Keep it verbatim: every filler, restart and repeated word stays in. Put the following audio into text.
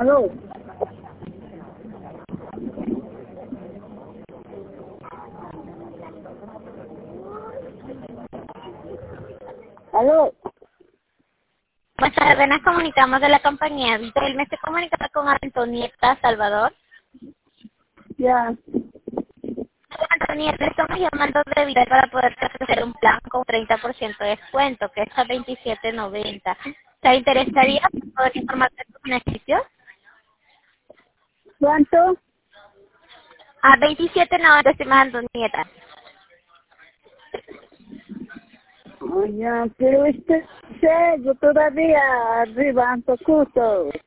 Aló. Aló. Buenas tardes, nos comunicamos de la compañía Vitel. Me estoy comunicando con Antonieta Salvador. Ya. Antonieta, le estamos llamando de Vitel para poder hacer un plan con treinta por ciento de descuento, que es a veintisiete noventa. ¿Te interesaría poder informarte de tus beneficios? ¿Cuánto? A veintisiete noventa, estimada Antonieta. Oh, ya, pero este, sé, yo todavía arriba ando justo.